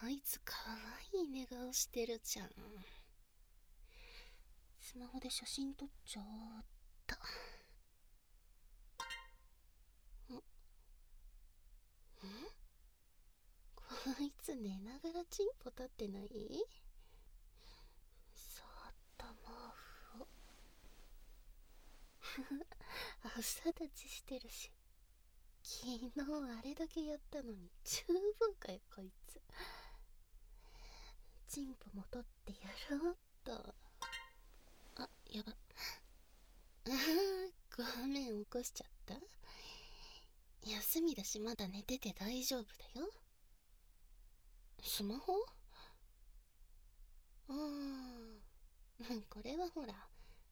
あいつかわいい寝顔してるじゃん。スマホで写真撮っちゃおうっと。こいつ寝ながらチンポ立ってない？そっと毛布を朝立ちしてるし、昨日あれだけやったのに十分かよこいつ。チンポも取ってやろうっと。あ、やば。ごめん、起こしちゃった。休みだしまだ寝てて大丈夫だよ。スマホ？これはほら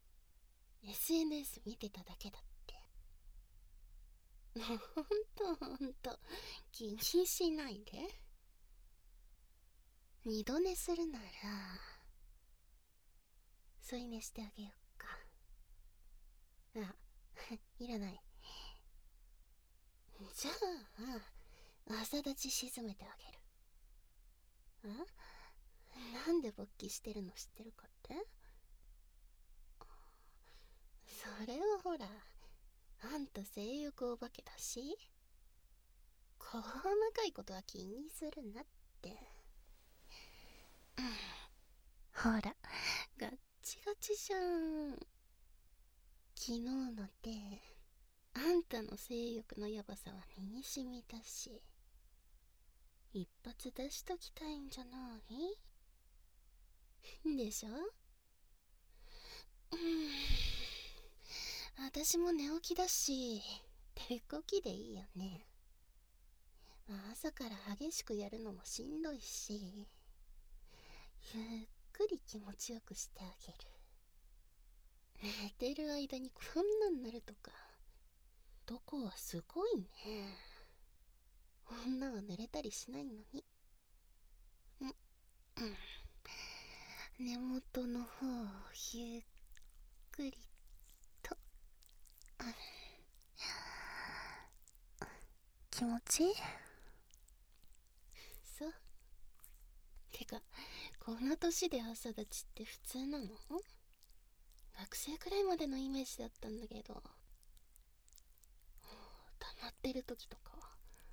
SNS 見てただけだって。ほんと気にしないで。二度寝するなら添い寝してあげよっか。あ、いらない。じゃあ朝立ち沈めてあげる。なんで勃起してるの知ってるかって？それはほら、あんた性欲お化けだし、細かいことは気にするなって。ほら、ガッチガチじゃん。昨日ので、あんたの性欲のヤバさは身に染みたし、一発出しときたいんじゃないでしょ？私も寝起きだし、手こきでいいよね。朝から激しくやるのもしんどいし、ゆっくり気持ちよくしてあげる。寝てる間にこんなんなるとか、どこはすごいね。女は濡れたりしないのに。根元の方をゆっくりと。気持ちいい？そう。てか、この年で朝立ちって普通なの？学生くらいまでのイメージだったんだけど。溜まってる時とかは。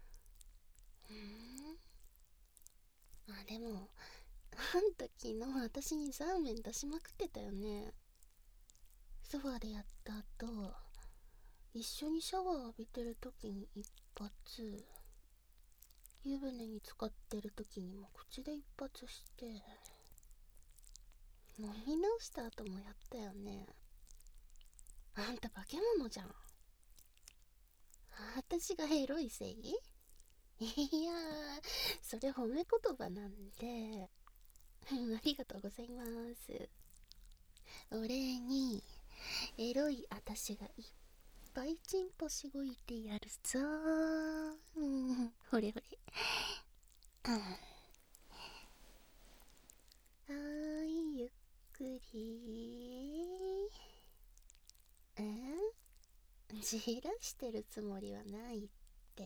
でも、あんた昨日私にザーメン出しまくってたよね。ソファでやった後、一緒にシャワー浴びてる時に一発、湯船に浸かってる時にも口で一発して、飲み直した後もやったよね。あんた化け物じゃん。私がエロいせい？いやー、それ褒め言葉なんで。ありがとうございます。お礼に、エロい私がいっぱいチンポしごいてやるぞー。ほれほれ。ゆっくり。じらしてるつもりはないって。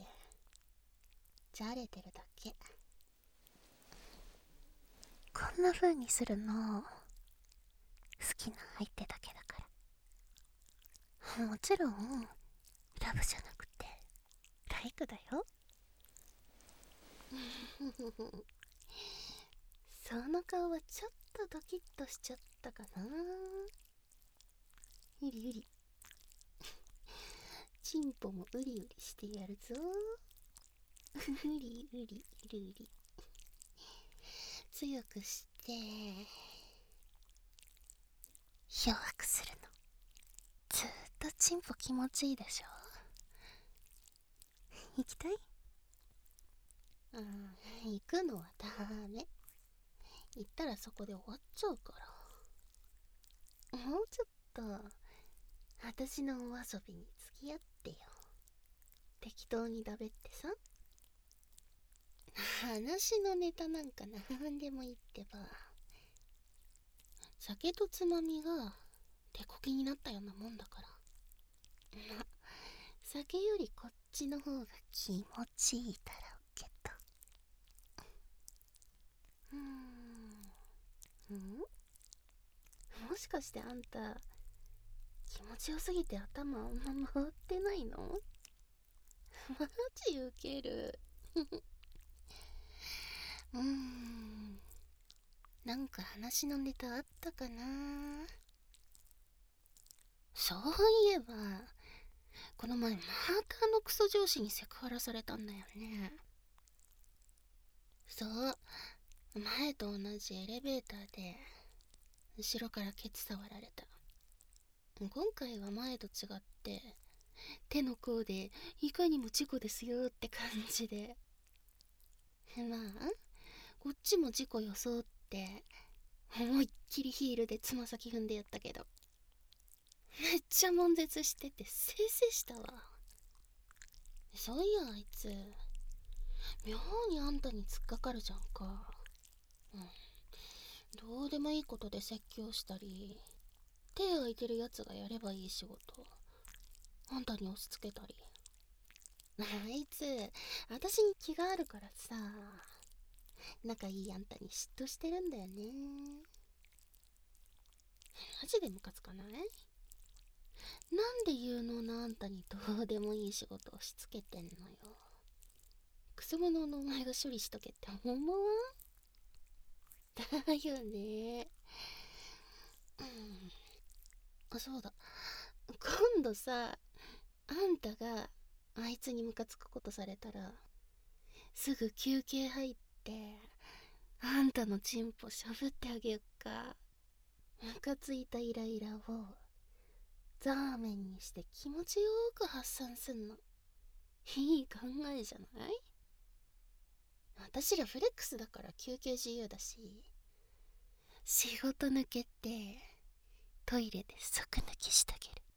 じゃれてるだけ。こんな風にするの好きな相手だけだから。もちろんラブじゃなくてライクだよ。その顔はちょっとドキッとしちゃったかな。うりうり。チンポもうりうりしてやるぞ。うりうりうりうり。強くして弱くするの。ずっとチンポ気持ちいいでしょ。行きたい？行くのはダメ。行ったらそこで終わっちゃうから。もうちょっと私のお遊びに付き合ってよ。適当にだべってさ。話のネタなんかなんでもいいってば。酒とつまみが手こきになったようなもんだから。酒よりこっちの方が気持ちいいだろうけど。 うーん。もしかしてあんた、気持ちよすぎて頭あんま回ってないの？マジウケる。なんか話のネタあったかな。そういえば、この前またクソ上司にセクハラされたんだよね。そう、前と同じエレベーターで後ろからケツ触られた。今回は前と違って手の甲でいかにも事故ですよって感じで、まあこっちも事故装って思いっきりヒールでつま先踏んでやったけど、めっちゃ悶絶しててせいせいしたわ。そういやあいつ妙にあんたに突っかかるじゃんか。どうでもいいことで説教したり、手空いてるやつがやればいい仕事あんたに押し付けたり。あいつ私に気があるからさ、仲いいあんたに嫉妬してるんだよね。マジでムカつかない？なんで有能なあんたにどうでもいい仕事を押し付けてんのよ。クソ者のお前が処理しとけって思わん？だよね。そうだ、今度さ、あんたがあいつにムカつくことされたら、すぐ休憩入ってあんたのチンポしゃぶってあげよっか。ムカついたイライラをザーメンにして気持ちよく発散すんの。いい考えじゃない？私らフレックスだから休憩自由だし、仕事抜けてトイレで即抜きしてあげる。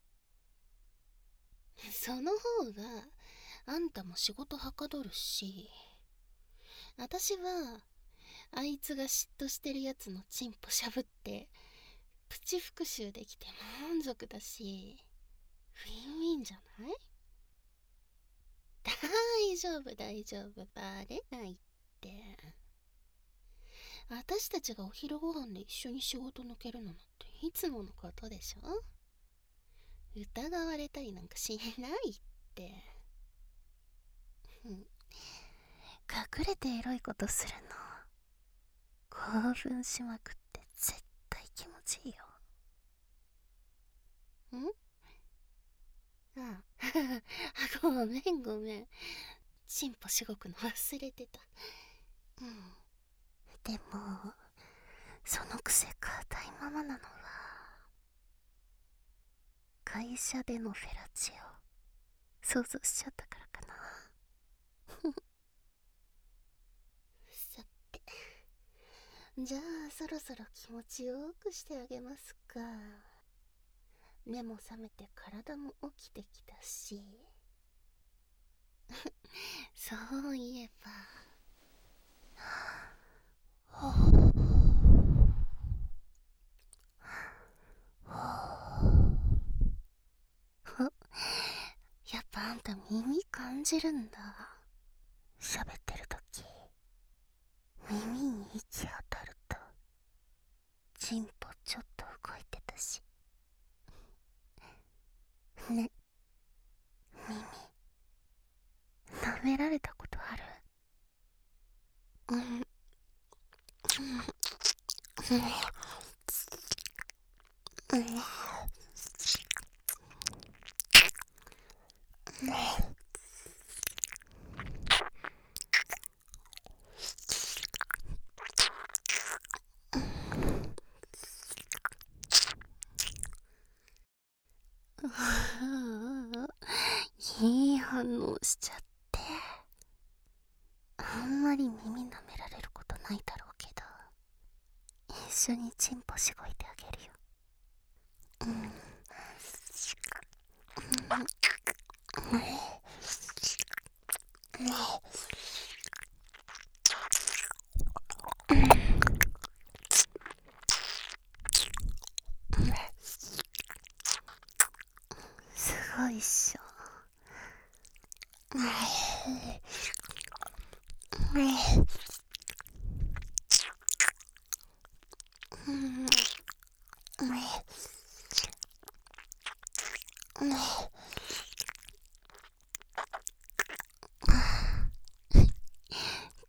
その方があんたも仕事はかどるし、私はあいつが嫉妬してるやつのチンポしゃぶってプチ復習できて満足だし、ウィンウィンじゃない？大丈夫大丈夫、バレないって。私たちがお昼ご飯で一緒に仕事抜けるのなんていつものことでしょ？疑われたりなんかしないって。隠れてエロいことするの興奮しまくって絶対気持ちいいよ。あごめんごめん、チンポしごくの忘れてた。でもそのくせ硬いままなのは会社でのフェラチオ想像しちゃったからかな。さて、じゃあそろそろ気持ちよくしてあげますか。目も覚めて体も起きてきたし。そういえば、やっぱあんた耳感じるんだ。喋ってるとき耳に息当たるとチンポちょっと動いてたしね。耳舐められたことある？いい反応しちゃって。あんまり耳舐められることないだろうけど、一緒にチンポしごいてあげるよ。すごいっしょ。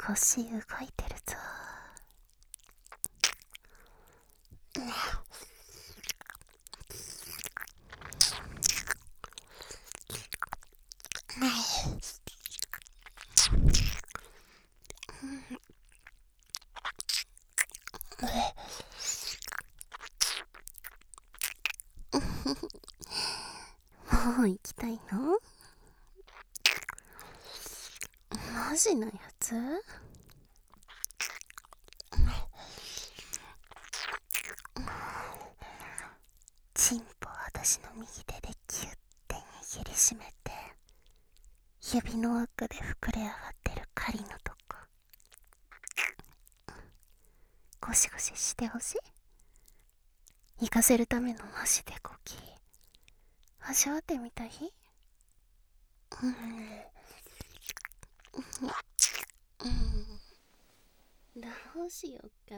腰動いてるぞ。もう行きたいの？マジのやつ？チンポを私の右手でキュッて握りしめて、指の奥で膨れ上がってる狩りのとこゴシゴシしてほしい。行かせるためのマジでコキ味わってみたい？どうしよっか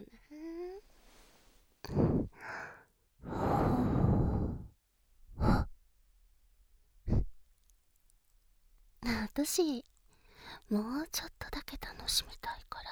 な。私もうちょっとだけ楽しみたいから、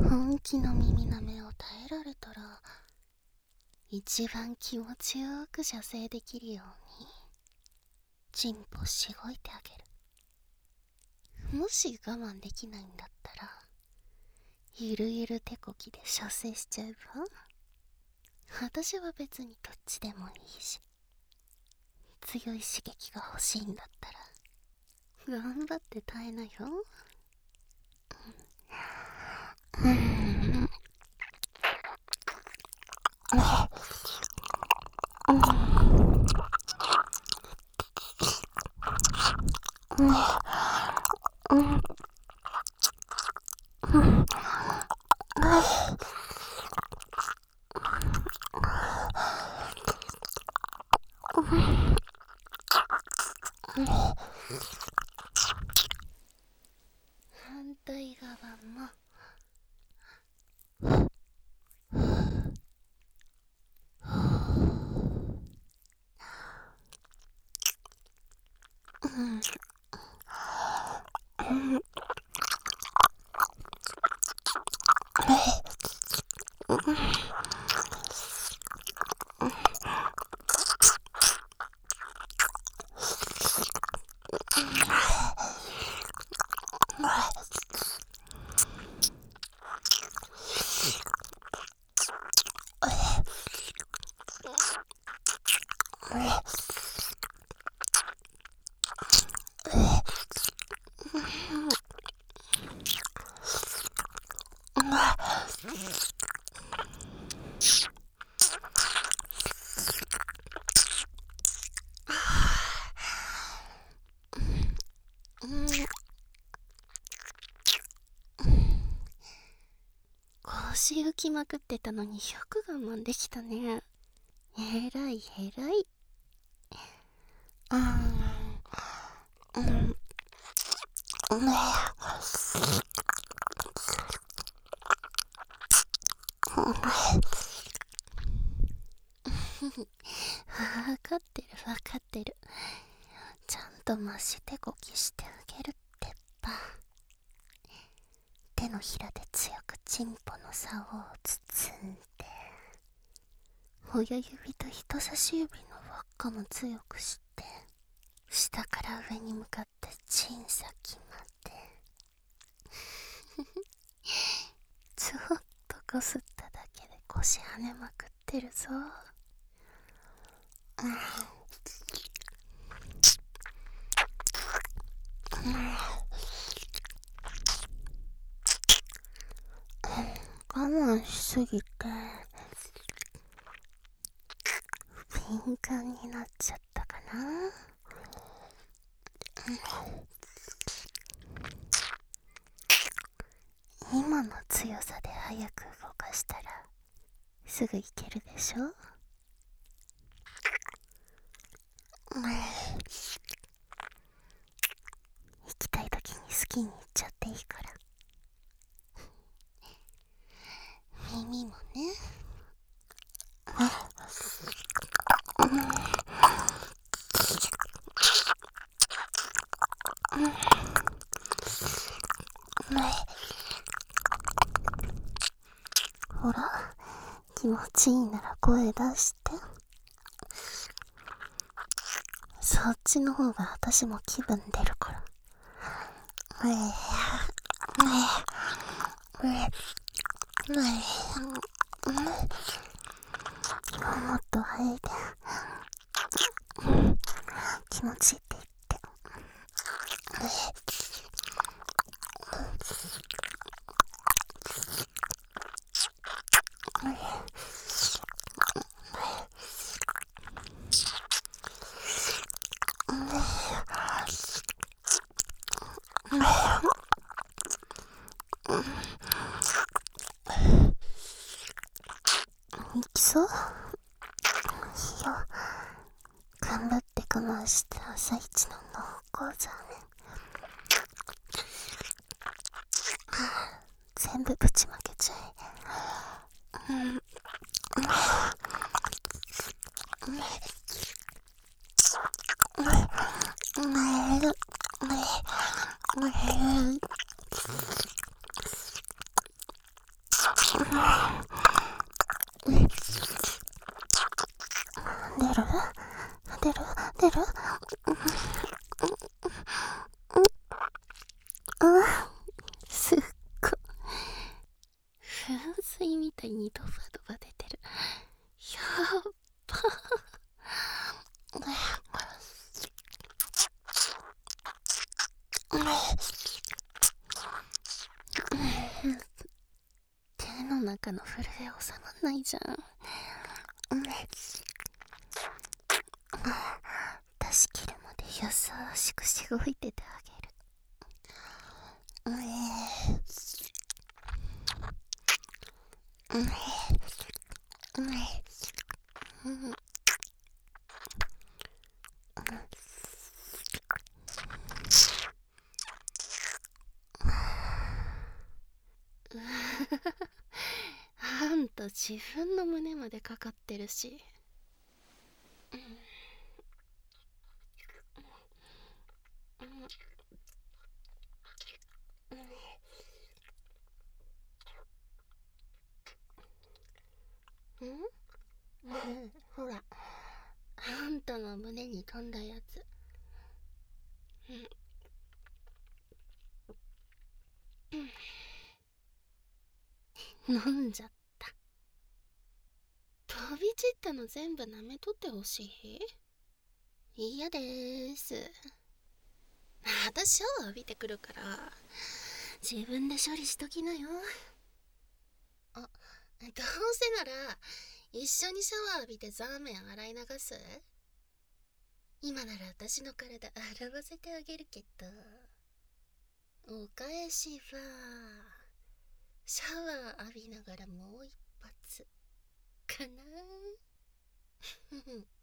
本気の耳なめを耐えられたら一番気持ちよく射精できるようにチンポしごいてあげる。もし我慢できないんだったらゆるゆる手こきで射精しちゃえば？私は別にどっちでもいいし、強い刺激が欲しいんだったら頑張って耐えなよ。反対側も腰浮きまくってたのによく我慢できたね。えらいえらい。わかってるわかってる。ちゃんと増してこきしてあげるってば。手のひらで強くチンポの竿を包んで、親指と人差し指の輪っかも強くして、下から上に向かってチン先までちょっとこすっただけで腰跳ねまくってるぞ。我慢しすぎて敏感になっちゃったかな。今の強さで早く動かしたらすぐ行けるでしょ。行きたい時に好きに行っちゃっていいから。耳もね。 ほら、気持ちいいなら声出して。そっちの方が私も気分出るから。もっと吐いて。気持ちいいって言って。いきそう？いや、頑張って我慢して朝一の濃厚ザーメン。全部ぶちまけちゃえ。出るすっごい噴水みたいにドバドバ出てる。やっば。手の中の震え収まんないじゃん。出し切るまで優しくしごいててあげる。あんた自分の胸までかかってるし。ほら、あんたの胸に飛んだやつ。飲んじゃった。飛び散ったの全部舐めとってほしい？嫌でーす。私シャワー浴びてくるから自分で処理しときなよ。どうせなら一緒にシャワー浴びてザーメン洗い流す？今なら私の体洗わせてあげるけど。お返しはシャワー浴びながらもう一発かな。